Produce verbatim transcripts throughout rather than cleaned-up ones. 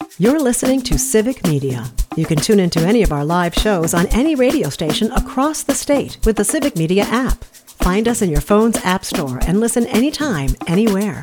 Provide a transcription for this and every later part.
You're listening to Civic Media. You can tune into any of our live shows on any radio station across the state with the Civic Media app. Find us in your phone's app store and listen anytime, anywhere.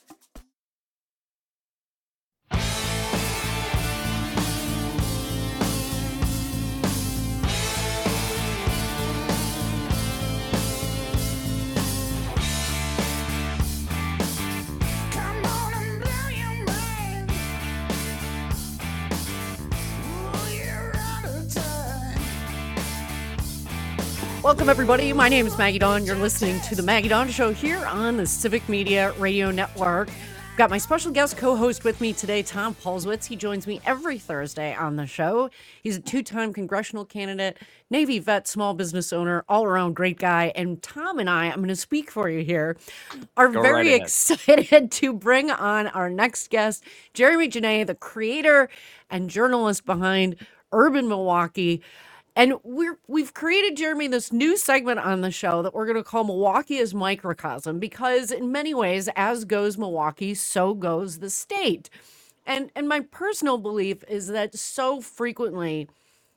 Welcome, everybody. My name is Maggie Dawn. You're listening to The Maggie Dawn Show here on the Civic Media Radio Network. I've got my special guest co-host with me today, Tom Pulswitz. He joins me every Thursday on the show. He's a two-time congressional candidate, Navy vet, small business owner, all-around great guy. And Tom and I, I'm going to speak for you here, are Go very right excited to bring on our next guest, Jeremy Janae, the creator and journalist behind Urban Milwaukee. And we're, we've created, Jeremy, this new segment on the show that we're going to call Milwaukee as Microcosm, because in many ways, as goes Milwaukee, so goes the state. And, and my personal belief is that so frequently,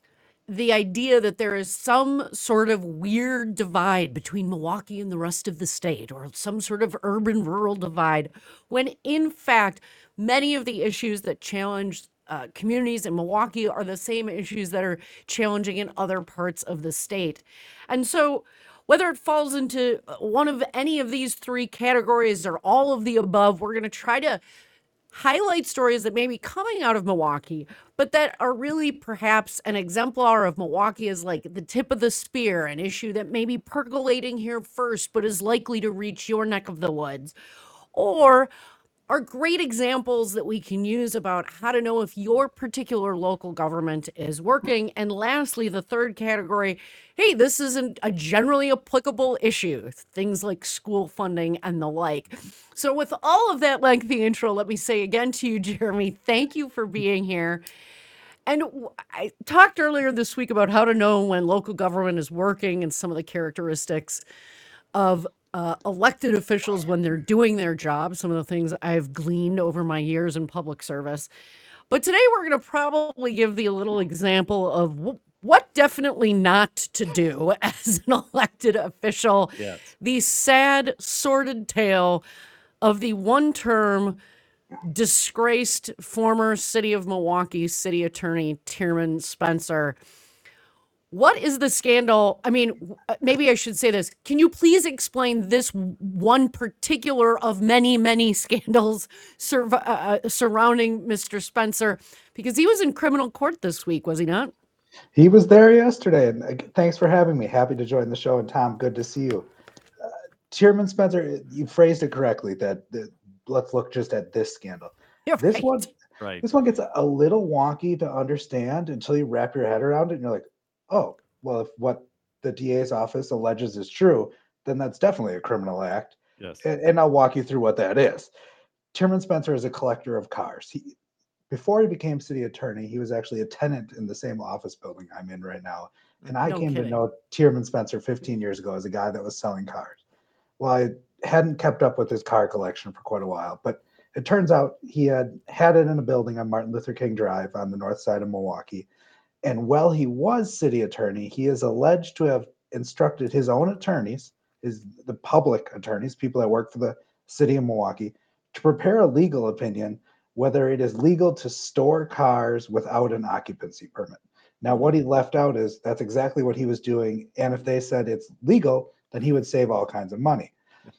the idea that there is some sort of weird divide between Milwaukee and the rest of the state, or some sort of urban-rural divide, when in fact, many of the issues that challenge Uh, communities in Milwaukee are the same issues that are challenging in other parts of the state. And so whether it falls into one of any of these three categories or all of the above, we're going to try to highlight stories that may be coming out of Milwaukee, but that are really perhaps an exemplar of Milwaukee as like the tip of the spear, an issue that may be percolating here first, but is likely to reach your neck of the woods. Or are great examples that we can use about how to know if your particular local government is working. And lastly, the third category, hey, this isn't a generally applicable issue, things like school funding and the like. So with all of that lengthy intro, let me say again to you, Jeremy, thank you for being here. And I talked earlier this week about how to know when local government is working and some of the characteristics of uh, elected officials when they're doing their job, some of the things I've gleaned over my years in public service. But today we're going to probably give the little example of w- what definitely not to do as an elected official. Yes. The sad, sordid tale of the one-term disgraced former city of Milwaukee city attorney, Tierman Spencer. What is the scandal? I mean, maybe I should say this. Can you please explain this one particular of many, many scandals sur- uh, surrounding Mister Spencer? Because he was in criminal court this week, was he not? He was there yesterday. And uh, thanks for having me. Happy to join the show. And Tom, good to see you. Uh, Tierman Spencer, you phrased it correctly. That, that let's look just at this scandal. You're this right. one, Right. this one gets a little wonky to understand until you wrap your head around it, and you're like, oh, well, if what the D A's office alleges is true, then that's definitely a criminal act. Yes. And, and I'll walk you through what that is. Tierman Spencer is a collector of cars. He, before he became city attorney, he was actually a tenant in the same office building I'm in right now. And I No came kidding. to know Tierman Spencer fifteen years ago as a guy that was selling cars. Well, I hadn't kept up with his car collection for quite a while, but it turns out he had had it in a building on Martin Luther King Drive on the north side of Milwaukee. And while he was city attorney, he is alleged to have instructed his own attorneys, his the public attorneys, people that work for the city of Milwaukee, to prepare a legal opinion whether it is legal to store cars without an occupancy permit. Now, what he left out is that's exactly what he was doing. And if they said it's legal, then he would save all kinds of money.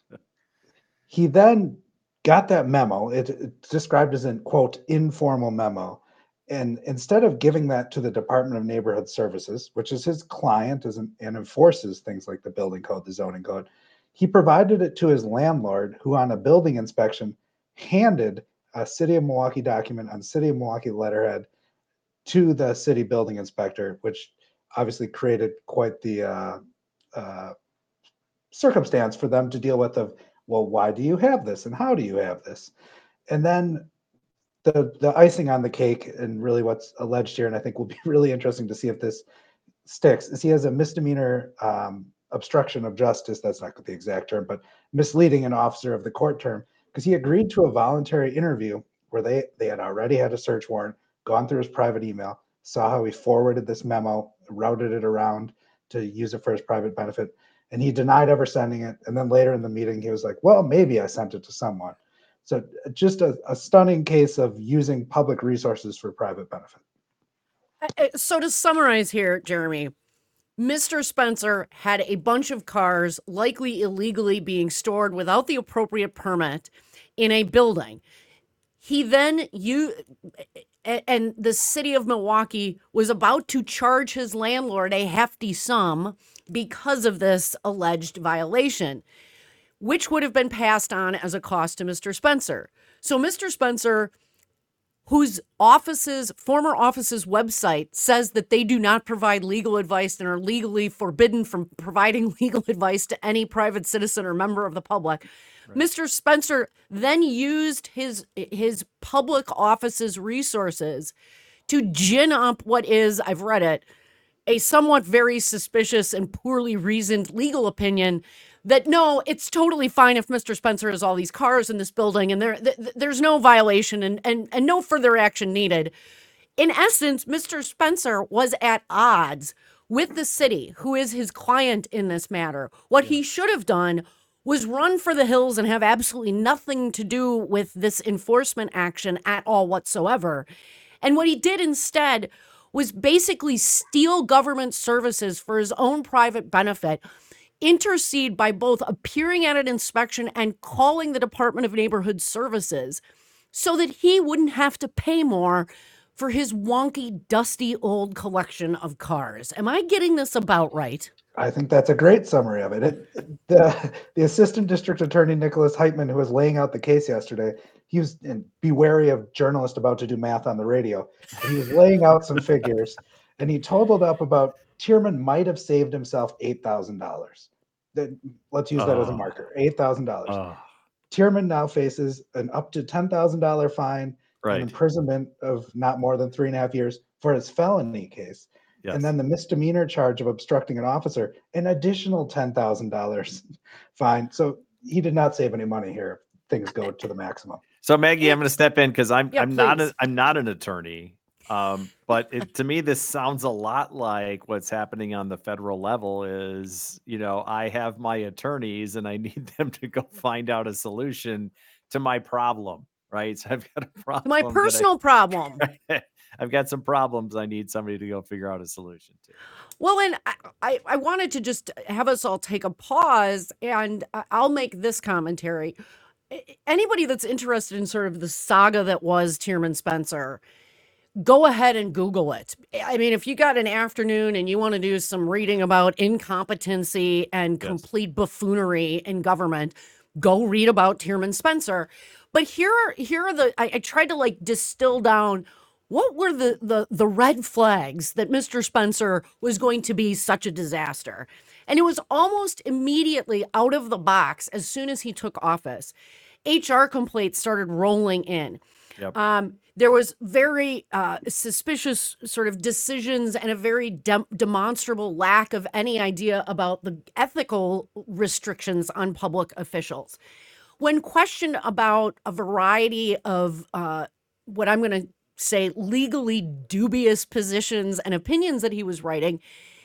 He then got that memo. It, it's described as an, quote, informal memo. And instead of giving that to the Department of Neighborhood Services, which is his client and enforces things like the building code, the zoning code, he provided it to his landlord, who on a building inspection handed a City of Milwaukee document on City of Milwaukee letterhead to the city building inspector, which obviously created quite the uh, uh, circumstance for them to deal with of, well, why do you have this and how do you have this? And then the the icing on the cake, and really what's alleged here, and I think will be really interesting to see if this sticks, is he has a misdemeanor um, obstruction of justice. That's not the exact term, but misleading an officer of the court term, because he agreed to a voluntary interview where they, they had already had a search warrant, gone through his private email, saw how he forwarded this memo, routed it around to use it for his private benefit. And he denied ever sending it. And then later in the meeting, he was like, well, maybe I sent it to someone. So just a, a stunning case of using public resources for private benefit. So to summarize here, Jeremy, Mister Spencer had a bunch of cars likely illegally being stored without the appropriate permit in a building. He then, you and the city of Milwaukee was about to charge his landlord a hefty sum because of this alleged violation, which would have been passed on as a cost to Mister Spencer. So Mister Spencer, whose office's former office's website says that they do not provide legal advice and are legally forbidden from providing legal advice to any private citizen or member of the public. Right. Mister Spencer then used his his public office's resources to gin up what is, I've read it, a somewhat very suspicious and poorly reasoned legal opinion that no, it's totally fine if Mister Spencer has all these cars in this building and there th- there's no violation and, and, and no further action needed. In essence, Mister Spencer was at odds with the city, who is his client in this matter. What he should have done was run for the hills and have absolutely nothing to do with this enforcement action at all whatsoever. And what he did instead was basically steal government services for his own private benefit, intercede by both appearing at an inspection and calling the Department of Neighborhood Services so that he wouldn't have to pay more for his wonky, dusty old collection of cars. Am I getting this about right? I think that's a great summary of it. it the, the Assistant District Attorney, Nicholas Heitman, who was laying out the case yesterday, he was, and be wary of journalists about to do math on the radio. He was laying out some figures, and he totaled up about Tierman might have saved himself eight thousand dollars. Let's use that uh, as a marker, eight thousand dollars. Uh, Tierman now faces an up to ten thousand dollars fine right. and imprisonment of not more than three and a half years for his felony case. Yes. And then the misdemeanor charge of obstructing an officer, an additional ten thousand dollars fine. So he did not save any money here. Things go to the maximum. So Maggie, I'm going to step in because I'm yeah, I'm please. not a, I'm not an attorney, um, but it, to me this sounds a lot like what's happening on the federal level. Is you know I have my attorneys and I need them to go find out a solution to my problem. Right? So I've got a problem. My personal I, problem. I've got some problems I need somebody to go figure out a solution to. Well, and I, I wanted to just have us all take a pause, and I'll make this commentary. Anybody that's interested in sort of the saga that was Tierman Spencer, go ahead and Google it. I mean, if you got an afternoon and you want to do some reading about incompetency and yes. complete buffoonery in government, go read about Tierman Spencer. But here are, here are the, I, I tried to like distill down what were the, the, the red flags that Mister Spencer was going to be such a disaster. And it was almost immediately out of the box as soon as he took office. H R complaints started rolling in. Yep. Um, there was very uh, suspicious sort of decisions and a very de- demonstrable lack of any idea about the ethical restrictions on public officials. When questioned about a variety of uh, what I'm going to say legally dubious positions and opinions that he was writing,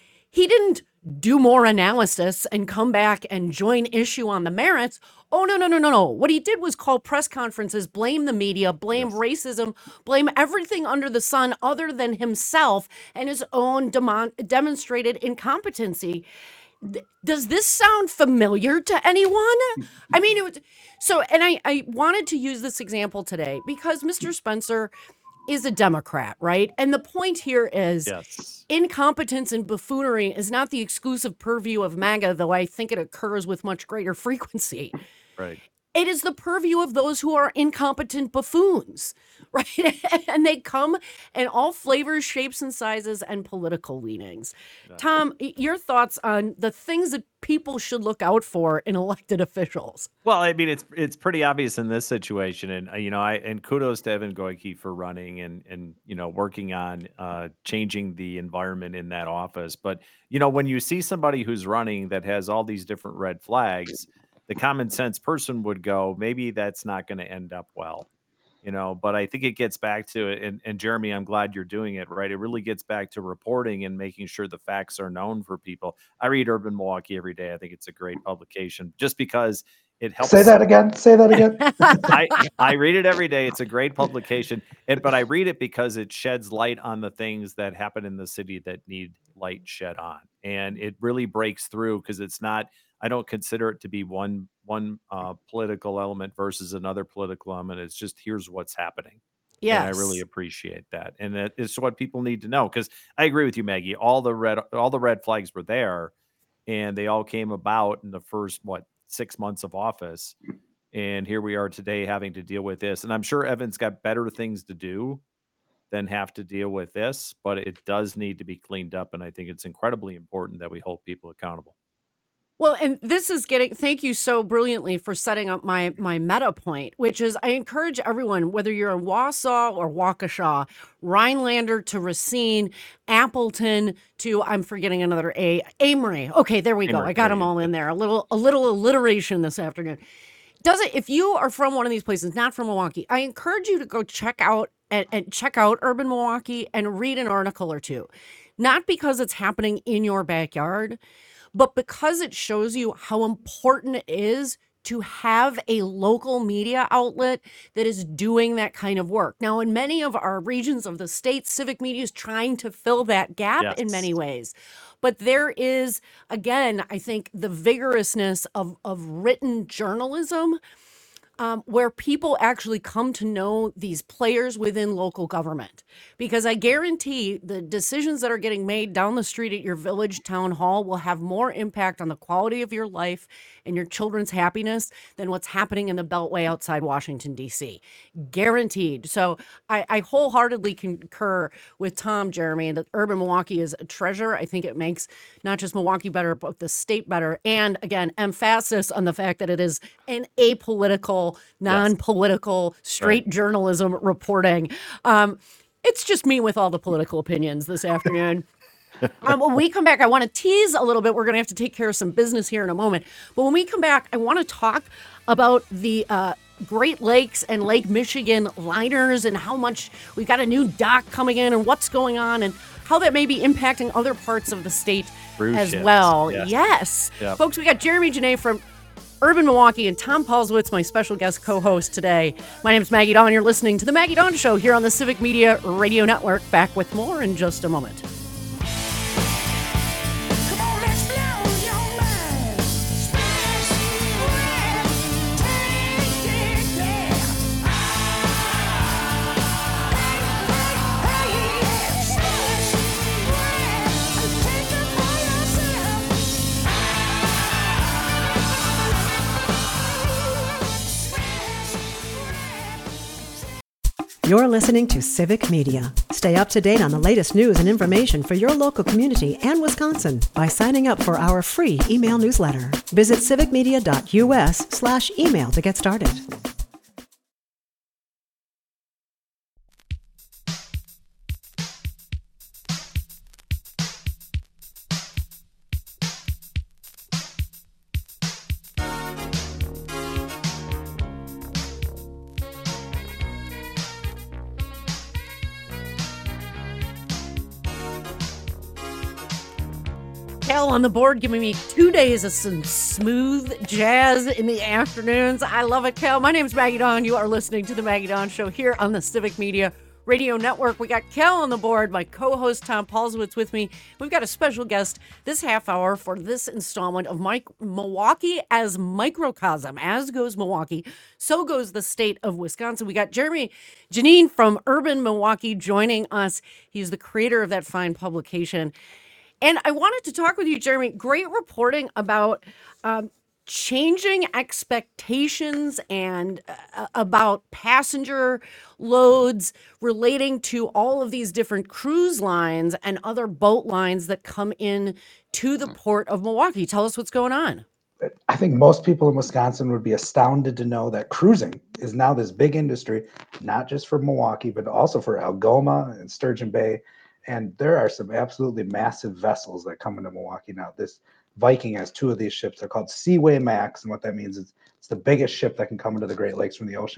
he didn't do more analysis and come back and join issue on the merits. Oh, no, no, no, no, no. What he did was call press conferences, blame the media, blame yes. racism, blame everything under the sun other than himself and his own demon- demonstrated incompetency. Th- Does this sound familiar to anyone? I mean, it was, so, and I, I wanted to use this example today because Mister Spencer is a Democrat, right? And the point here is yes. incompetence and buffoonery is not the exclusive purview of MAGA, though I think it occurs with much greater frequency. Right. It is the purview of those who are incompetent buffoons, right? And they come in all flavors, shapes, and sizes and political leanings. Yeah. Tom, your thoughts on the things that people should look out for in elected officials? Well, I mean, it's it's pretty obvious in this situation, and uh, you know, I and kudos to Evan Goyke for running and and you know working on uh, changing the environment in that office. But you know, when you see somebody who's running that has all these different red flags, the common sense person would go, maybe that's not going to end up well. you know, but I think it gets back to it. And, and Jeremy, I'm glad you're doing it, right? It really gets back to reporting and making sure the facts are known for people. I read Urban Milwaukee every day. I think it's a great publication just because it helps. Say that again. Say that again. I, I read it every day. It's a great publication. And, but I read it because it sheds light on the things that happen in the city that need light shed on. And it really breaks through because it's not, I don't consider it to be one one uh, political element versus another political element. It's just, here's what's happening. Yes. And I really appreciate that. And that is what people need to know. Because I agree with you, Maggie. All the red all the red flags were there, and they all came about in the first, what, six months of office. And here we are today having to deal with this. And I'm sure Evan's got better things to do than have to deal with this, but it does need to be cleaned up. And I think it's incredibly important that we hold people accountable. Well, and this is getting, thank you so brilliantly for setting up my my meta point, which is I encourage everyone, whether you're in Wausau or Waukesha, Rhinelander to Racine, Appleton to, I'm forgetting another A, Amory. Okay, there we go. Amory, I got there them you all go. in there. A little, a little alliteration this afternoon. Does it, if you are from one of these places, not from Milwaukee, I encourage you to go check out and, and check out Urban Milwaukee and read an article or two. Not because it's happening in your backyard, but because it shows you how important it is to have a local media outlet that is doing that kind of work. Now, in many of our regions of the state, civic media is trying to fill that gap Yes. in many ways. But there is, again, I think the vigorousness of, of written journalism um, where people actually come to know these players within local government. Because I guarantee the decisions that are getting made down the street at your village town hall will have more impact on the quality of your life and your children's happiness than what's happening in the Beltway outside Washington, D C. Guaranteed. So I, I wholeheartedly concur with Tom, Jeremy, that Urban Milwaukee is a treasure. I think it makes not just Milwaukee better, but the state better. And again, emphasis on the fact that it is an apolitical, non-political, straight Right. journalism reporting. Um, it's just me with all the political opinions this afternoon. Um, when we come back, I want to tease a little bit. We're going to have to take care of some business here in a moment. But when we come back, I want to talk about the uh, Great Lakes and Lake Michigan liners and how much we've got a new dock coming in and what's going on and how that may be impacting other parts of the state Cruise as ships, well. yes. Yes. Yep. Folks, we got Jeremy Janae from Urban Milwaukee and Tom Paulswitz, my special guest co-host today. My name is Maggie Dawn. You're listening to The Maggie Dawn Show here on the Civic Media Radio Network. Back with more in just a moment. Come on, let's blow your mind. Splash away, take it there. Hey, hey, yeah. Splash away, take it for yourself. You're listening to Civic Media. Stay up to date on the latest news and information for your local community and Wisconsin by signing up for our free email newsletter. Visit civicmedia.us slash email to get started. Cal on the board giving me two days of some smooth jazz in the afternoons. I love it, Cal. My name is Maggie Dawn. You are listening to The Maggie Dawn Show here on the Civic Media Radio Network. We got Cal on the board, my co-host Tom Paulswitz with me. We've got a special guest this half hour for this installment of Mike, Milwaukee as Microcosm. As goes Milwaukee, so goes the state of Wisconsin. We got Jeremy Janine from Urban Milwaukee joining us. He's the creator of that fine publication. And I wanted to talk with you, Jeremy. Great reporting about um, changing expectations and uh, about passenger loads relating to all of these different cruise lines and other boat lines that come in to the port of Milwaukee. Tell us what's going on. I think most people in Wisconsin would be astounded to know that cruising is now this big industry, not just for Milwaukee, but also for Algoma and Sturgeon Bay. And there are some absolutely massive vessels that come into Milwaukee now. This Viking has two of these ships. They're called Seaway Max. And what that means is it's the biggest ship that can come into the Great Lakes from the ocean.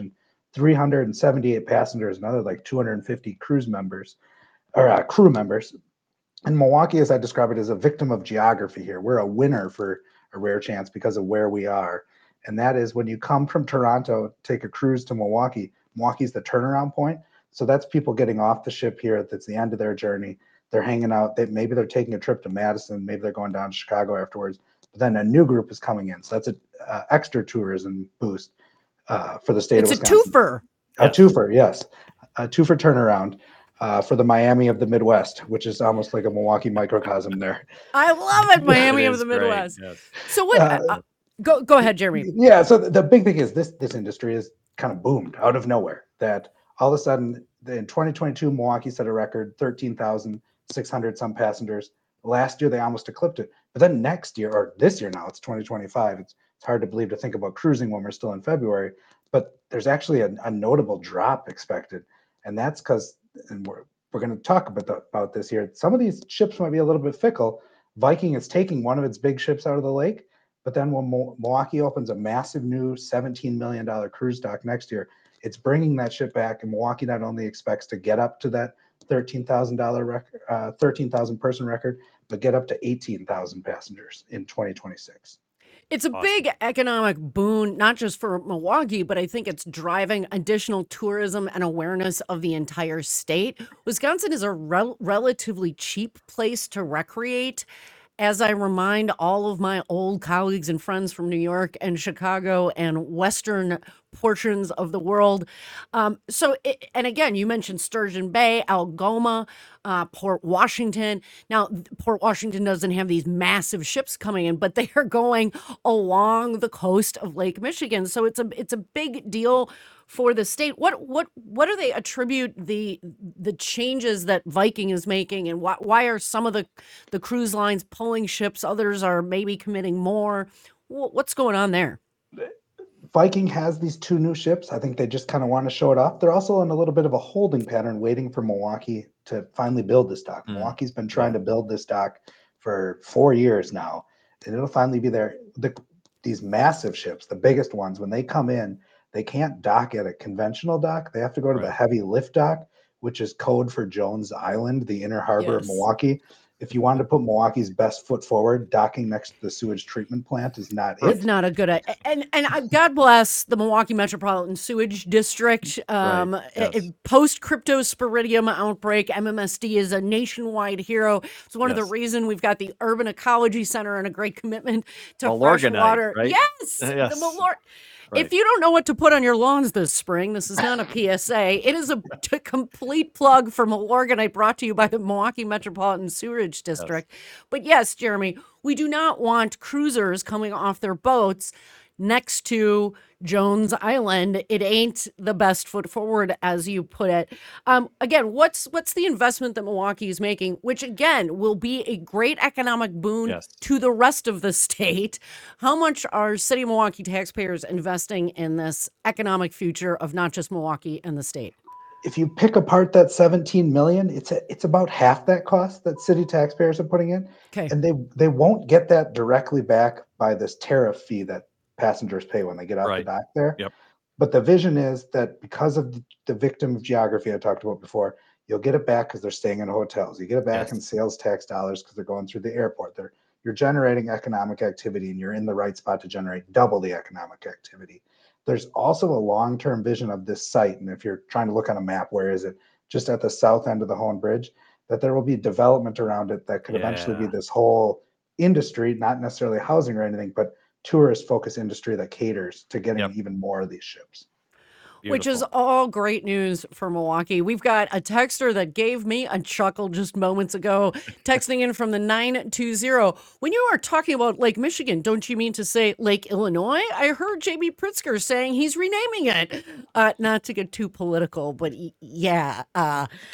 three hundred seventy-eight passengers, another like two hundred fifty cruise members or uh, crew members. And Milwaukee, as I describe it, is a victim of geography here. We're a winner for a rare chance because of where we are. And that is when you come from Toronto, take a cruise to Milwaukee, Milwaukee's the turnaround point. So that's people getting off the ship here. That's the end of their journey. They're hanging out. They, maybe they're taking a trip to Madison. Maybe they're going down to Chicago afterwards. But then a new group is coming in. So that's an uh, extra tourism boost uh, for the state It's of a Wisconsin. twofer. A Yes. twofer, yes. A twofer turnaround uh, for the Miami of the Midwest, which is almost like a Milwaukee microcosm there. I love it, Miami It of is the great, Midwest. yes. So what? Uh, uh, go go ahead, Jeremy. Yeah. So the, the big thing is this this industry is kind of boomed out of nowhere. That all of a sudden in twenty twenty-two, Milwaukee set a record thirteen thousand six hundred some passengers. Last year they almost eclipsed it. But then next year, or this year now, it's twenty twenty-five. It's it's hard to believe to think about cruising when we're still in February. But there's actually a, a notable drop expected, and that's because, and we're we're going to talk about the, about this here. Some of these ships might be a little bit fickle. Viking is taking one of its big ships out of the lake, but then when Mo- Milwaukee opens a massive new seventeen million dollars cruise dock next year, it's bringing that ship back, and Milwaukee not only expects to get up to that thirteen thousand dollars record, uh, thirteen thousand person record, but get up to eighteen thousand passengers in twenty twenty-six. It's a Awesome. big economic boon, not just for Milwaukee, but I think it's driving additional tourism and awareness of the entire state. Wisconsin is a rel- relatively cheap place to recreate. As I remind all of my old colleagues and friends from New York and Chicago and Western portions of the world. Um, so, it, and again, you mentioned Sturgeon Bay, Algoma, uh, Port Washington. Now, th- Port Washington doesn't have these massive ships coming in, but they are going along the coast of Lake Michigan. So it's a it's a big deal for the state. What what what do they attribute the the changes that Viking is making, and why why are some of the the cruise lines pulling ships, others are maybe committing more? Wh- What's going on there? Viking has these two new ships. I think they just kind of want to show it off. They're also in a little bit of a holding pattern, waiting for Milwaukee to finally build this dock. Mm. Milwaukee's been trying to build this dock for four years now, and it'll finally be there. The, these massive ships, the biggest ones, when they come in, they can't dock at a conventional dock. They have to go to the Right. heavy lift dock, which is code for Jones Island, the inner harbor of Yes. Milwaukee. If you wanted to put Milwaukee's best foot forward, docking next to the sewage treatment plant is not It's it. not a good, i- and and I, God bless the Milwaukee Metropolitan Sewage District. Um, yes. Post cryptosporidium outbreak, M M S D is a nationwide hero. It's one of the Yes. reason we've got the Urban Ecology Center and a great commitment to fresh Milorganite, water. right? Yes, Yes. the Malor- If Right. you don't know what to put on your lawns this spring, this is not a P S A. It is a t- complete plug for Milorganite, brought to you by the Milwaukee Metropolitan Sewerage District. But yes, Jeremy, we do not want cruisers coming off their boats next to Jones Island. It ain't the best foot forward, as you put it. Um, again, what's what's the investment that Milwaukee is making, which again will be a great economic boon Yes. to the rest of the state? How much are City of Milwaukee taxpayers investing in this economic future of not just Milwaukee and the state? If you pick apart that seventeen million, it's a, it's about half that cost that city taxpayers are putting in, Okay. and they they won't get that directly back by this tariff fee that passengers pay when they get off Right. the dock there. Yep. But the vision is that because of the, the victim of geography I talked about before, you'll get it back because they're staying in hotels. You get it back Yes. in sales tax dollars because they're going through the airport. They're you're generating economic activity, and you're in the right spot to generate double the economic activity. There's also a long-term vision of this site, and if you're trying to look on a map, where is it? Just at the south end of the Hohen Bridge, that there will be development around it that could eventually be Yeah. this whole industry, not necessarily housing or anything, but tourist-focused industry that caters to getting Yep. even more of these ships. Which is Beautiful. all great news for Milwaukee. We've got a texter that gave me a chuckle just moments ago, texting in from the nine two zero. When you are talking about Lake Michigan, don't you mean to say Lake Illinois? I heard J B Pritzker saying he's renaming it. Uh, not to get too political, but y- yeah. Uh,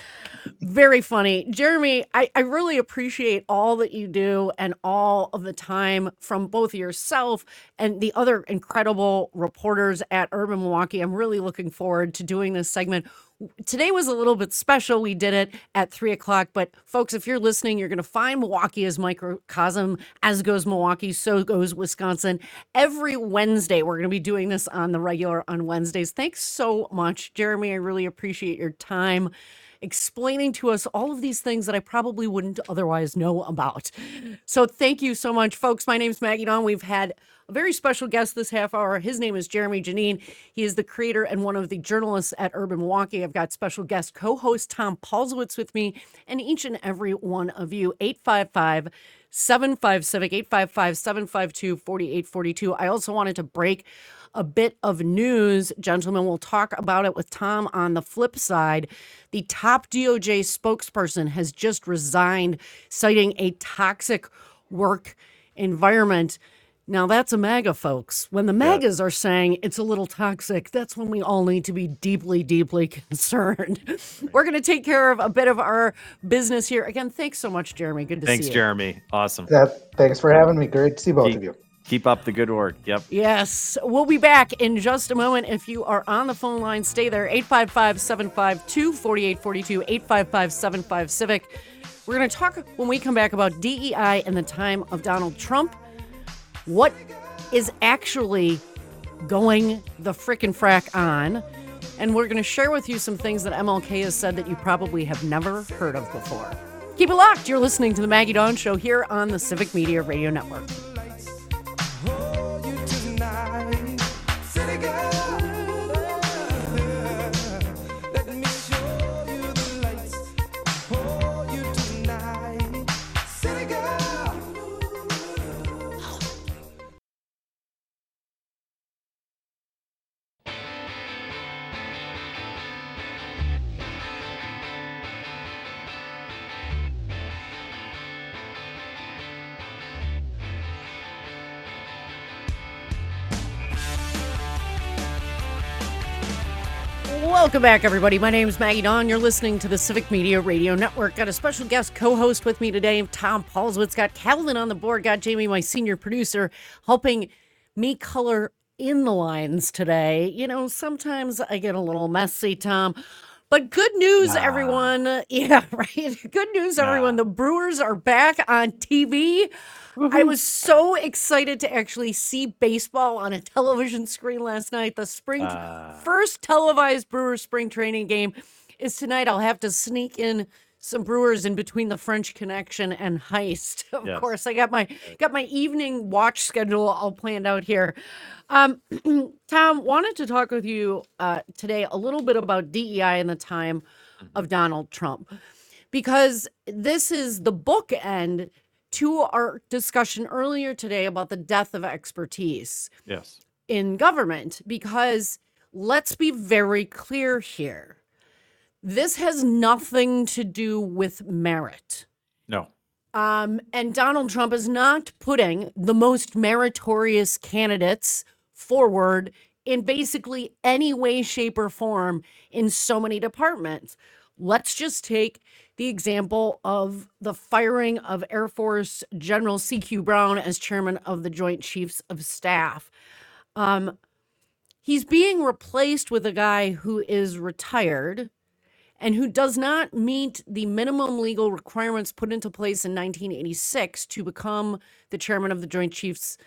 Very funny. Jeremy, I, I really appreciate all that you do and all of the time from both yourself and the other incredible reporters at Urban Milwaukee. I'm really looking forward to doing this segment. Today was a little bit special. We did it at three o'clock. But folks, if you're listening, you're going to find Milwaukee as microcosm, as goes Milwaukee, so goes Wisconsin. Every Wednesday, we're going to be doing this on the regular on Wednesdays. Thanks so much, Jeremy. I really appreciate your time explaining to us all of these things that I probably wouldn't otherwise know about. So thank you so much, folks. My name is Maggie Dawn. We've had a very special guest this half hour. His name is Jeremy Janine. He is the creator and one of the journalists at Urban Milwaukee. I've got special guest co-host Tom Paulswitz with me, and each and every one of you. eight five five, seven five Civic, eight five five, seven five two, four eight four two. I also wanted to break a bit of news, gentlemen. We'll talk about it with Tom on the flip side. The top D O J spokesperson has just resigned, citing a toxic work environment. Now, that's a MAGA, folks. When the MAGAs are saying it's a little toxic, that's when we all need to be deeply, deeply concerned. We're going to take care of a bit of our business here. Again, thanks so much, Jeremy. Good to Thanks, see you. Jeremy. Awesome. That, thanks for having me. Great to see both Keep- of you. Keep up the good work. Yep. Yes. We'll be back in just a moment. If you are on the phone line, stay there. eight five five, seven five two, four eight four two, eight five five, seven five Civic. We're going to talk when we come back about D E I and the time of Donald Trump. What is actually going the frickin' frack on? And we're going to share with you some things that M L K has said that you probably have never heard of before. Keep it locked. You're listening to the Maggie Dawn Show here on the Civic Media Radio Network. Hold you tonight, city girl. Let me show you the lights. Hold you tonight, city girl. Welcome back, everybody. My name is Maggie Dawn. You're listening to the Civic Media Radio Network. Got a special guest co-host with me today, Tom Paulswitz. Got Calvin on the board. Got Jamie, my senior producer, helping me color in the lines today. You know, sometimes I get a little messy, Tom. But good news, Nah. everyone. Yeah, right. Good news, Nah. everyone. The Brewers are back on T V. I was so excited to actually see baseball on a television screen last night. The spring Ah. first televised Brewers spring training game is tonight. I'll have to sneak in some Brewers in between the French Connection and Heist. Of Yes. course, I got my got my evening watch schedule all planned out here. Um, Tom, wanted to talk with you uh, today a little bit about D E I and the time of Donald Trump, because this is the bookend to our discussion earlier today about the death of expertise Yes. in government, because let's be very clear here. This has nothing to do with merit. No. Um, and Donald Trump is not putting the most meritorious candidates forward in basically any way, shape, or form in so many departments. Let's just take the example of the firing of Air Force General C Q Brown as chairman of the Joint Chiefs of Staff. Um, he's being replaced with a guy who is retired and who does not meet the minimum legal requirements put into place in nineteen eighty-six to become the chairman of the Joint Chiefs,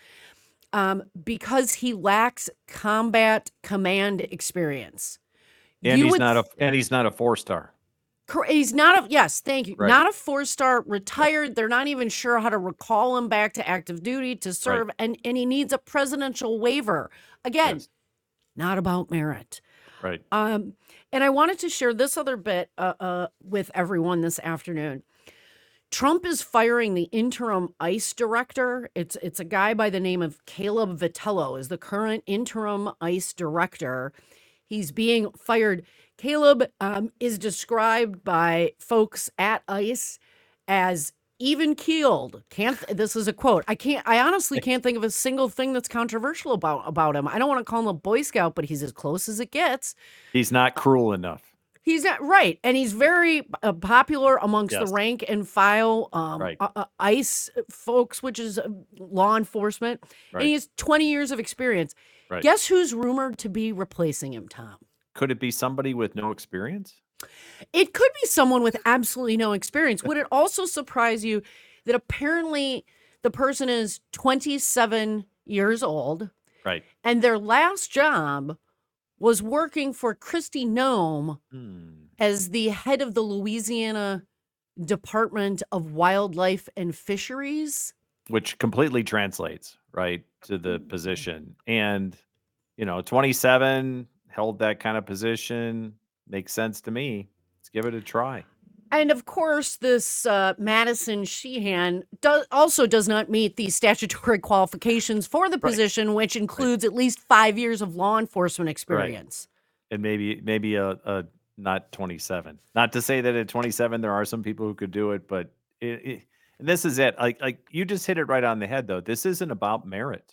um, because he lacks combat command experience. And You he's would not a and he's not a four star. Cor- He's not a, yes, thank you. Right. Not a four star, retired. They're not even sure how to recall him back to active duty to serve. And, and he needs a presidential waiver. Again, Yes. not about merit. Right. Um, and I wanted to share this other bit uh, uh, with everyone this afternoon. Trump is firing the interim ICE director. It's it's a guy by the name of Caleb Vitello is the current interim ICE director. He's being fired. Caleb um, is described by folks at ICE as even keeled. Can't this is a quote. I can't. I honestly can't think of a single thing that's controversial about about him. I don't want to call him a Boy Scout, but he's as close as it gets. He's not cruel enough. He's not right, and he's very uh, popular amongst Yes. the rank and file um, Right. uh, uh, ICE folks, which is uh, law enforcement, and he Right. has twenty years of experience. Right. Guess who's rumored to be replacing him, Tom? Could it be somebody with no experience? It could be someone with absolutely no experience. Would it also surprise you that apparently the person is twenty-seven years old Right. and their last job was working for Kristi Noem Hmm. as the head of the Louisiana Department of Wildlife and Fisheries? Which completely translates, right, to Mm-hmm. the position. And, you know, twenty-seven, held that kind of position. Makes sense to me. Let's give it a try. And of course, this uh, Madison Sheehan do- also does not meet the statutory qualifications for the Right. position, which includes at least five years of law enforcement experience. And maybe maybe a, a not twenty-seven. Not to say that at twenty-seven there are some people who could do it, but it, it, and this is it. Like like you just hit it right on the head though. This isn't about merit.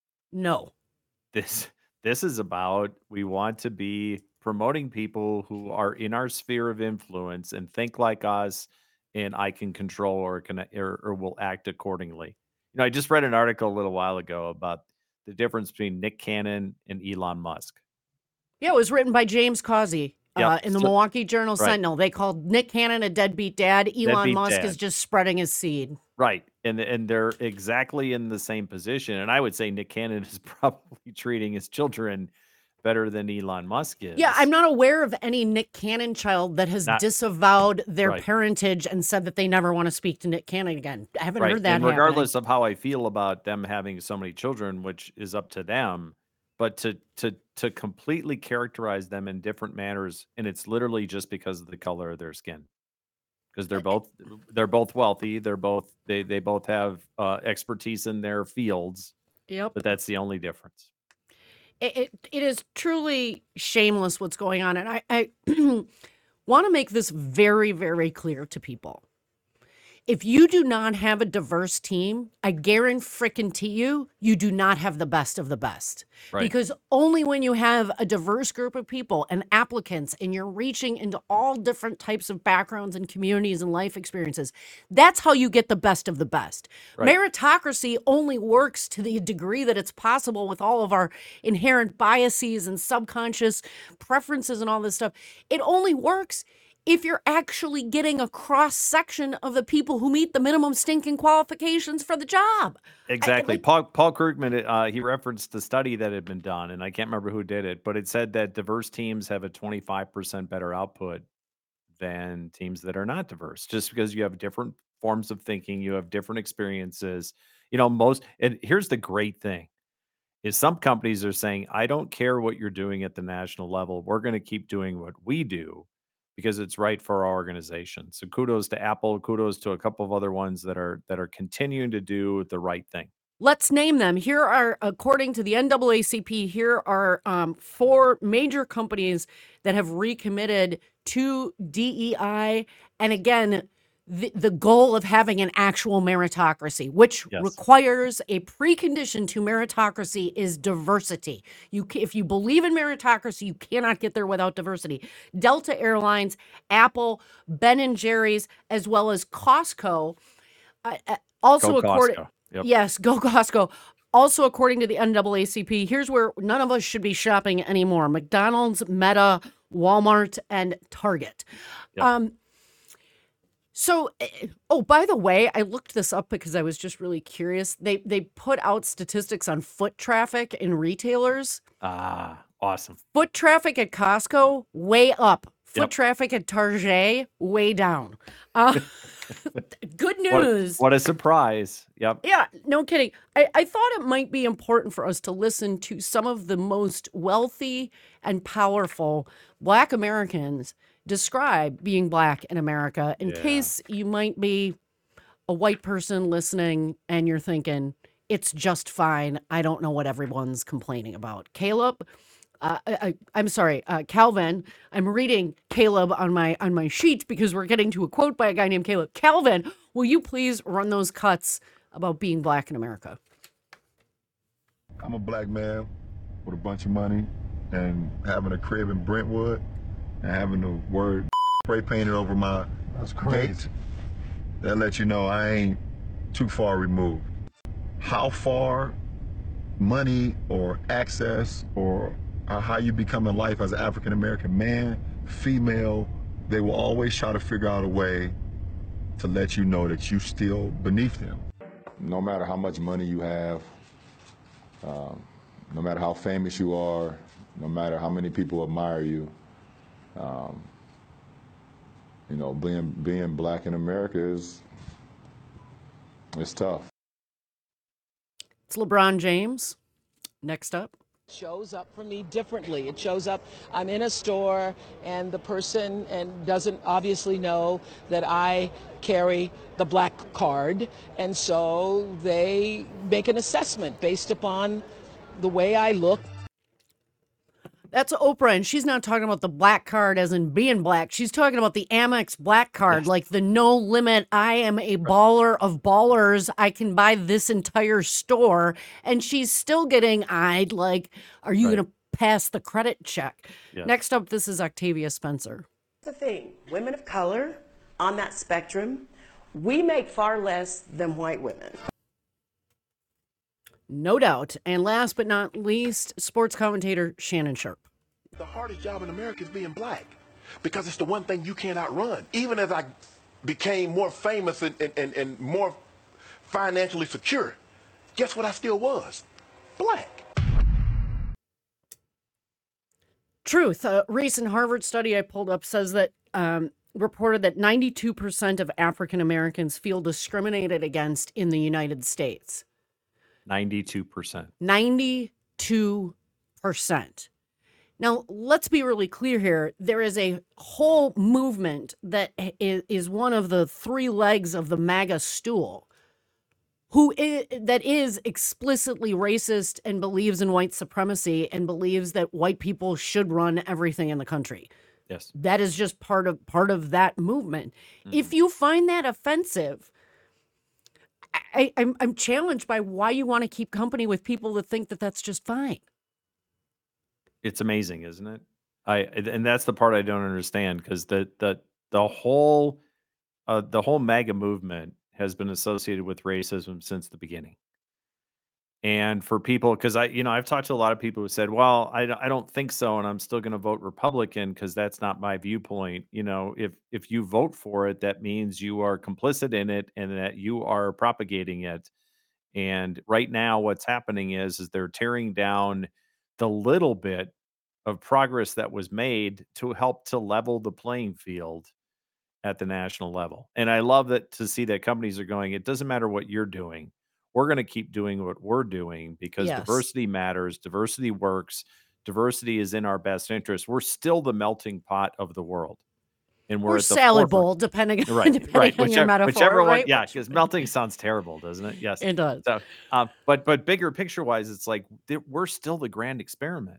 No. This this is about we want to be promoting people who are in our sphere of influence and think like us, and I can control or can or, or will act accordingly. You know, I just read an article a little while ago about the difference between Nick Cannon and Elon Musk. Yeah, it was written by James Causey uh, Yep. in the So- Milwaukee Journal right. Sentinel. They called Nick Cannon a deadbeat dad. Elon Deadbeat Musk dad. is just spreading his seed. Right. And and they're exactly in the same position. And I would say Nick Cannon is probably treating his children better than Elon Musk is. Yeah, I'm not aware of any Nick Cannon child that has Not- disavowed their Right. parentage and said that they never want to speak to Nick Cannon again. I haven't right. heard that And happening. regardless of how I feel about them having so many children, which is up to them, but to to to completely characterize them in different manners, and it's literally just because of the color of their skin. Because they're both they're both wealthy, they're both they they both have uh, expertise in their fields, Yep. but that's the only difference. It, it, it is truly shameless what's going on. And I, I want to make this very, very clear to people. If you do not have a diverse team, I guarantee you, you do not have the best of the best. Right. Because only when you have a diverse group of people and applicants and you're reaching into all different types of backgrounds and communities and life experiences, that's how you get the best of the best. Right. Meritocracy only works to the degree that it's possible with all of our inherent biases and subconscious preferences and all this stuff. It only works if you're actually getting a cross section of the people who meet the minimum stinking qualifications for the job. Exactly. like- Paul Paul Krugman, uh, he referenced the study that had been done, and I can't remember who did it, but it said that diverse teams have a twenty-five percent better output than teams that are not diverse, just because you have different forms of thinking, you have different experiences. You know, most, and here's the great thing is some companies are saying, I don't care what you're doing at the national level. We're going to keep doing what we do because it's right for our organization. So kudos to Apple, kudos to a couple of other ones that are that are continuing to do the right thing. Let's name them. Here are, according to the N double A C P, here are um, four major companies that have recommitted to D E I. And again, the, the goal of having an actual meritocracy, which Yes. requires a precondition to meritocracy is diversity. You, ca- if you believe in meritocracy, you cannot get there without diversity. Delta Airlines, Apple, Ben and Jerry's, as well as Costco. Uh, uh, also, Go according Costco. Yep. yes, go Costco. Also, according to the N double A C P, here's where none of us should be shopping anymore: McDonald's, Meta, Walmart, and Target. Yep. Um, so, eh, oh, by the way, I looked this up because I was just really curious. They they put out statistics on foot traffic in retailers. Ah, awesome. Foot traffic at Costco way up. Foot Yep. traffic at Target way down. Uh, good What, news. what a surprise. Yep. Yeah, no kidding. I, I thought it might be important for us to listen to some of the most wealthy and powerful Black Americans describe being Black in America in Yeah. case you might be a white person listening and you're thinking, it's just fine. I don't know what everyone's complaining about. Caleb, uh, I, I, I'm sorry, uh, Calvin. I'm reading Caleb on my on my sheet because we're getting to a quote by a guy named Caleb. Calvin, will you please run those cuts about being Black in America? I'm a black man with a bunch of money and having a crib in Brentwood. and having the word spray painted over my That's crazy. gate, that lets you know I ain't too far removed. How far money or access or uh, how you become in life as an African American man, female, they will always try to figure out a way to let you know that you still beneath them. No matter how much money you have, um, no matter how famous you are, no matter how many people admire you, um, you know, being being black in America is it's tough. It's LeBron James. Next up. Shows up for me differently. It shows up, I'm in a store and the person and doesn't obviously know that I carry the black card, and so they make an assessment based upon the way I look. That's Oprah, and she's not talking about the black card as in being black. She's talking about the Amex black card, like the no limit. I am a baller of ballers. I can buy this entire store. And she's still getting eyed like, are you Right. going to pass the credit check? Yes. Next up, this is Octavia Spencer. The thing, women of color on that spectrum, we make far less than white women. No doubt. And last but not least, sports commentator Shannon Sharp. The hardest job in America is being black because it's the one thing you can't outrun. Even as I became more famous and, and, and, and more financially secure, guess what I still was? Black. Truth. A recent Harvard study I pulled up says that um, reported that ninety-two percent of African Americans feel discriminated against in the United States. ninety-two percent. ninety-two percent. Now, let's be really clear here. There is a whole movement that is, is one of the three legs of the MAGA stool, who is, that is explicitly racist and believes in white supremacy and believes that white people should run everything in the country. Yes. That is just part of part of that movement. Mm-hmm. If you find that offensive, I, I'm I'm challenged by why you want to keep company with people that think that that's just fine. It's amazing, isn't it? I and that's the part I don't understand, because the the the whole uh, the whole MAGA movement has been associated with racism since the beginning. And for people, because I, you know, I've talked to a lot of people who said, well, I, don't- I don't think so, and I'm still going to vote Republican because that's not my viewpoint. You know, if if you vote for it, that means you are complicit in it and that you are propagating it. And right now, what's happening is, is they're tearing down the little bit of progress that was made to help to level the playing field at the national level. And I love that to see that companies are going, it doesn't matter what you're doing. We're going to keep doing what we're doing because Yes. diversity matters. Diversity works. Diversity is in our best interest. We're still the melting pot of the world. And we're Or at the salad forefront. bowl, depending, Right, depending right. on your Whichever, metaphor, whichever one. right? Yeah, Which- because melting sounds terrible, doesn't it? Yes. It does. So, um, but but bigger picture wise, it's like th- we're still the grand experiment.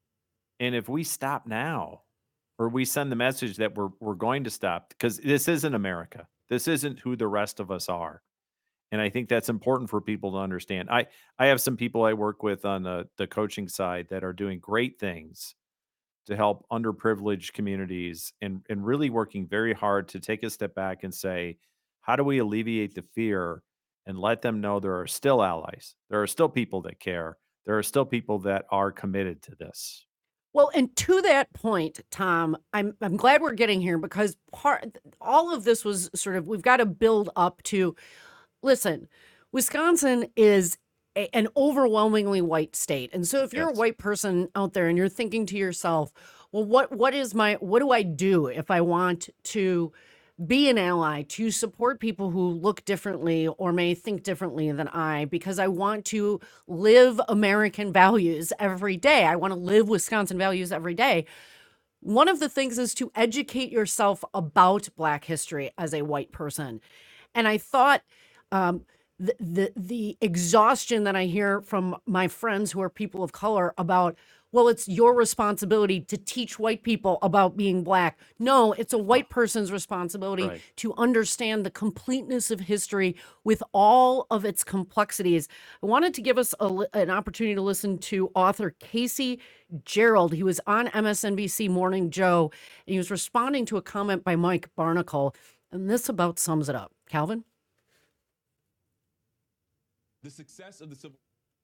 And if we stop now, or we send the message that we're we're going to stop, because this isn't America. This isn't who the rest of us are. And I think that's important for people to understand. I I have some people I work with on the, the coaching side that are doing great things to help underprivileged communities, and, and really working very hard to take a step back and say, how do we alleviate the fear and let them know there are still allies? There are still people that care. There are still people that are committed to this. Well, and to that point, Tom, I'm I'm glad we're getting here, because part all of this was sort of, we've got to build up to, listen, Wisconsin is a, an overwhelmingly white state. And so if you're Yes. a white person out there and you're thinking to yourself, well, what what is my what do I do if I want to be an ally, to support people who look differently or may think differently than I, because I want to live American values every day. I want to live Wisconsin values every day. One of the things is to educate yourself about Black history as a white person. And I thought um, the, the the exhaustion that I hear from my friends who are people of color about, well, it's your responsibility to teach white people about being black. No, it's a white person's responsibility Right. to understand the completeness of history with all of its complexities. I wanted to give us a, li- an opportunity to listen to author Casey Gerald. He was on M S N B C Morning Joe, and he was responding to a comment by Mike Barnacle, and this about sums it up. Calvin? The success of the civil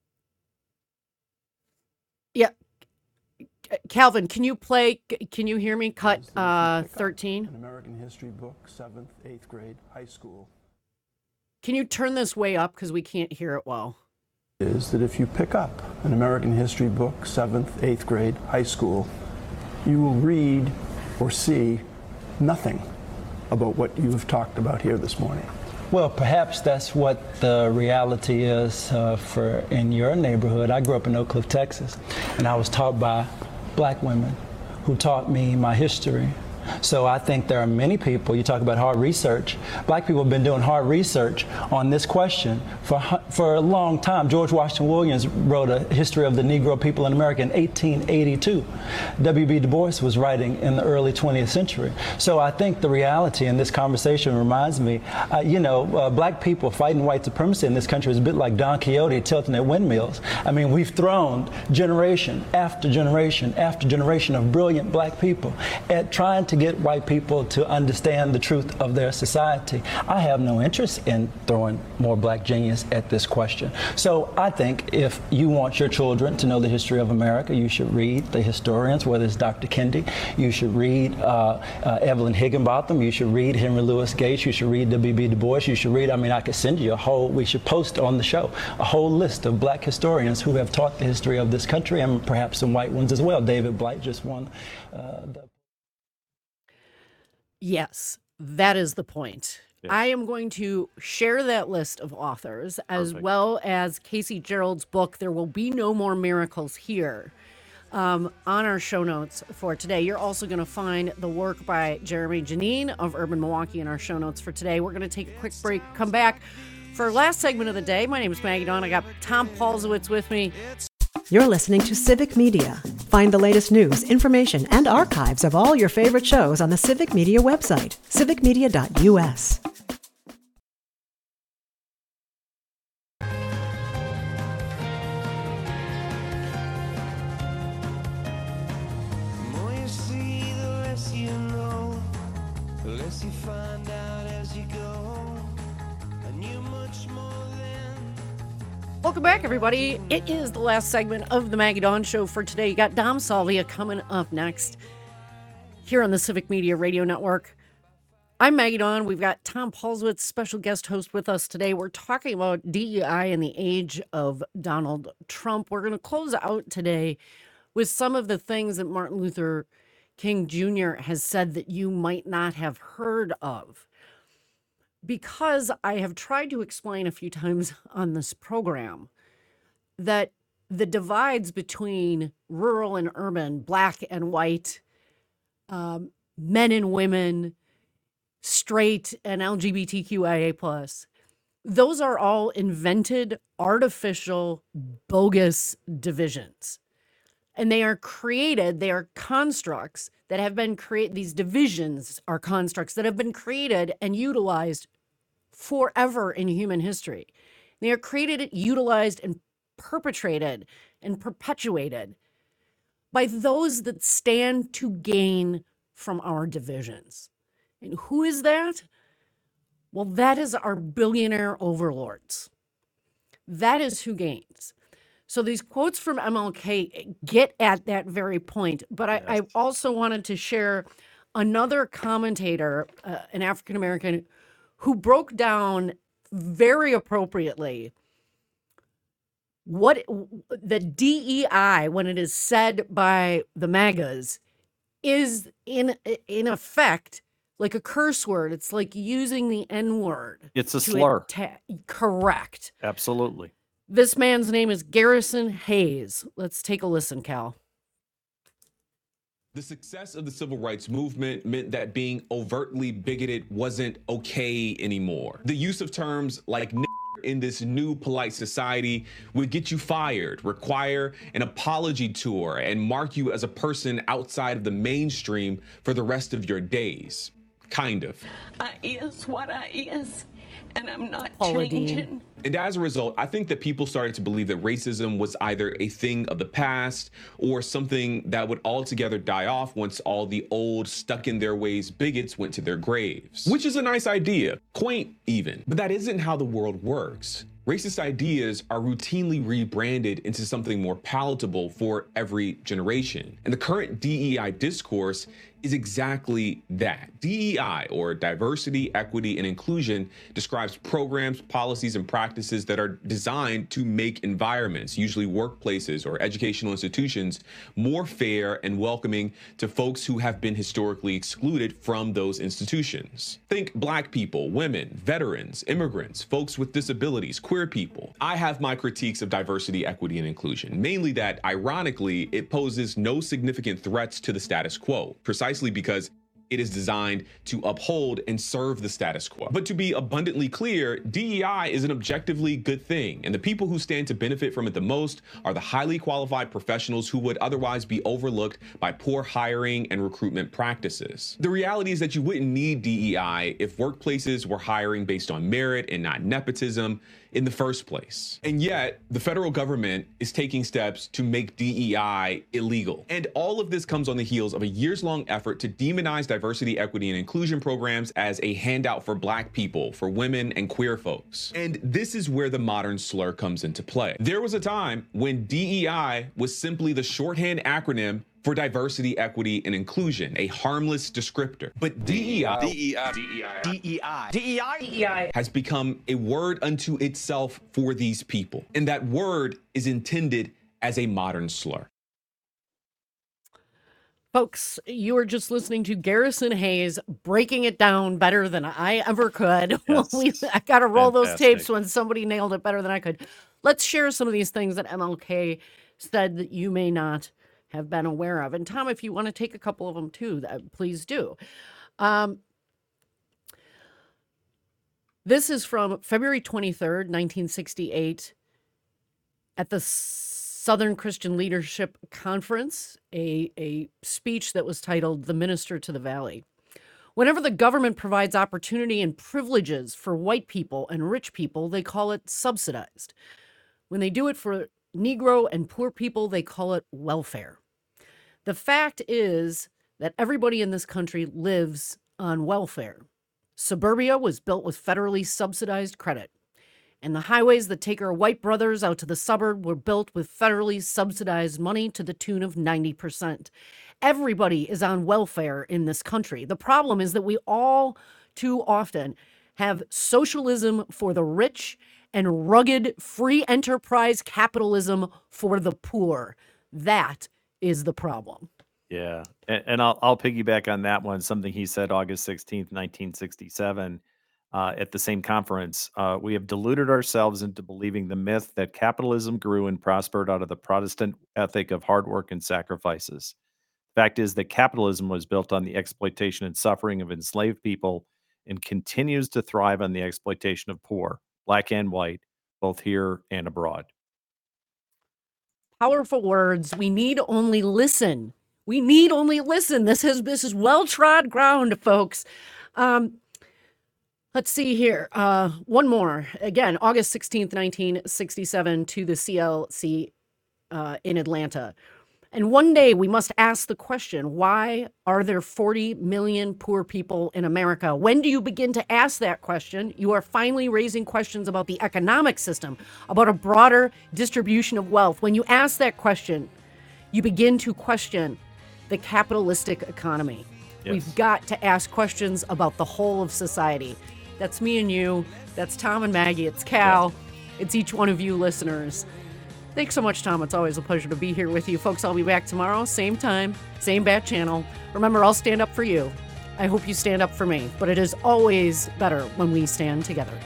Yeah. Calvin, can you play, can you hear me? Cut uh, thirteen. An American history book, seventh, eighth grade, high school. Can you turn this way up because we can't hear it well? Is that if you pick up an American history book, seventh, eighth grade, high school, you will read or see nothing about what you have talked about here this morning. Well, perhaps that's what the reality is uh, for in your neighborhood. I grew up in Oak Cliff, Texas, and I was taught by black women who taught me my history. So I think there are many people, you talk about hard research, black people have been doing hard research on this question for for a long time. George Washington Williams wrote a history of the Negro people in America in eighteen eighty-two. W B Du Bois was writing in the early twentieth century. So I think the reality in this conversation reminds me, uh, you know, uh, black people fighting white supremacy in this country is a bit like Don Quixote tilting at windmills. I mean, we've thrown generation after generation after generation of brilliant black people at trying to get white people to understand the truth of their society. I have no interest in throwing more black genius at this question. So I think if you want your children to know the history of America, you should read the historians, whether it's Doctor Kendi, you should read uh, uh, Evelyn Higginbotham, you should read Henry Louis Gates, you should read W B Du Bois, you should read, I mean, I could send you a whole, we should post on the show, a whole list of black historians who have taught the history of this country, and perhaps some white ones as well. David Blight just won uh, the Yes, that is the point. Yes. I am going to share that list of authors as Perfect. well as Casey Gerald's book, There Will Be No More Miracles Here, um, on our show notes for today. You're also going to find the work by Jeremy Janine of Urban Milwaukee in our show notes for today. We're going to take a quick break, come back for our last segment of the day. My name is Maggie Dawn. I got Tom Paulzowitz with me. You're listening to Civic Media. Find the latest news, information, and archives of all your favorite shows on the Civic Media website, civic media dot u s. More you see, the less you know, the less you find out as you go. I knew much more than. Welcome back, everybody. It is the last segment of the Maggie Dawn Show for today. You got Dom Salvia coming up next here on the Civic Media Radio Network. I'm Maggie Dawn. We've got Tom Paulzowitz, special guest host, with us today. We're talking about D E I in the age of Donald Trump. We're going to close out today with some of the things that Martin Luther King Junior has said that you might not have heard of. Because I have tried to explain a few times on this program that the divides between rural and urban, black and white, um, men and women, straight and L G B T Q I A plus, those are all invented, artificial, bogus divisions. And they are created, they are constructs that have been created, these divisions are constructs that have been created and utilized forever in human history. They are created, utilized, and perpetrated and perpetuated by those that stand to gain from our divisions. And who is that? Well, that is our billionaire overlords. That is who gains. So these quotes from M L K get at that very point. But I, I also wanted to share another commentator, uh, an African-American, who broke down very appropriately what the D E I, when it is said by the MAGAs, is in in effect like a curse word. It's like using the N word. It's a to slur. atta- correct. Absolutely. This man's name is Garrison Hayes. Let's take a listen, Cal. The success of the civil rights movement meant that being overtly bigoted wasn't okay anymore. The use of terms like n in this new polite society would get you fired, require an apology tour, and mark you as a person outside of the mainstream for the rest of your days. Kind of. I is what I is, and I'm not Paula Deen. changing. And as a result, I think that people started to believe that racism was either a thing of the past or something that would altogether die off once all the old, stuck in their ways bigots went to their graves. Which is a nice idea, quaint even, but that isn't how the world works. Racist ideas are routinely rebranded into something more palatable for every generation. And the current D E I discourse is exactly that. D E I, or diversity, equity, and inclusion, describes programs, policies, and practices that are designed to make environments, usually workplaces or educational institutions, more fair and welcoming to folks who have been historically excluded from those institutions. Think Black people, women, veterans, immigrants, folks with disabilities, queer people. I have my critiques of diversity, equity, and inclusion, mainly that, ironically, it poses no significant threats to the status quo, precisely because it is designed to uphold and serve the status quo. But to be abundantly clear, D E I is an objectively good thing, and the people who stand to benefit from it the most are the highly qualified professionals who would otherwise be overlooked by poor hiring and recruitment practices. The reality is that you wouldn't need D E I if workplaces were hiring based on merit and not nepotism in the first place. And yet, the federal government is taking steps to make D E I illegal. And all of this comes on the heels of a years-long effort to demonize diversity, equity, and inclusion programs as a handout for Black people, for women, and queer folks. And this is where the modern slur comes into play. There was a time when D E I was simply the shorthand acronym for diversity, equity, and inclusion, a harmless descriptor. But D E I, D E I, D E I, D E I, D E I, D E I has become a word unto itself for these people. And that word is intended as a modern slur. Folks, you are just listening to Garrison Hayes breaking it down better than I ever could. Yes. we, I got to roll those Fantastic. tapes when somebody nailed it better than I could. Let's share some of these things that M L K said that you may not have been aware of. And Tom, if you want to take a couple of them too, that, please do. Um, this is from February twenty-third, nineteen sixty-eight, at the Southern Christian Leadership Conference, a, a speech that was titled The Minister to the Valley. Whenever the government provides opportunity and privileges for white people and rich people, they call it subsidized. When they do it for Negro and poor people, they call it welfare. The fact is that everybody in this country lives on welfare. Suburbia was built with federally subsidized credit, and the highways that take our white brothers out to the suburb were built with federally subsidized money to the tune of ninety percent. Everybody is on welfare in this country. The problem is that we all too often have socialism for the rich and rugged free enterprise capitalism for the poor. That is the problem. Yeah, and, and I'll I'll piggyback on that one. Something he said August sixteenth, nineteen sixty-seven, uh, at the same conference. Uh, we have deluded ourselves into believing the myth that capitalism grew and prospered out of the Protestant ethic of hard work and sacrifices. Fact is that capitalism was built on the exploitation and suffering of enslaved people and continues to thrive on the exploitation of poor, Black and white, both here and abroad. Powerful words. We need only listen. We need only listen. This is this is well-trod ground, folks. Um, let's see here. Uh, one more. Again, August sixteenth, nineteen sixty-seven, to the C L C uh, in Atlanta. And one day we must ask the question, why are there forty million poor people in America? When do you begin to ask that question? You are finally raising questions about the economic system, about a broader distribution of wealth. When you ask that question, you begin to question the capitalistic economy. Yes. We've got to ask questions about the whole of society. That's me and you. That's Tom and Maggie. It's Cal. Yeah. It's each one of you listeners. Thanks so much, Tom. It's always a pleasure to be here with you. Folks, I'll be back tomorrow, same time, same bat channel. Remember, I'll stand up for you. I hope you stand up for me. But it is always better when we stand together.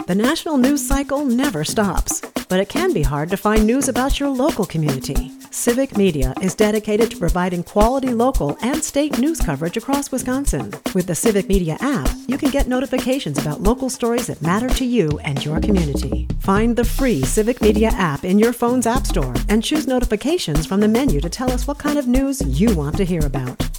The national news cycle never stops, but it can be hard to find news about your local community. Civic Media is dedicated to providing quality local and state news coverage across Wisconsin. With the Civic Media app, you can get notifications about local stories that matter to you and your community. Find the free Civic Media app in your phone's app store and choose notifications from the menu to tell us what kind of news you want to hear about.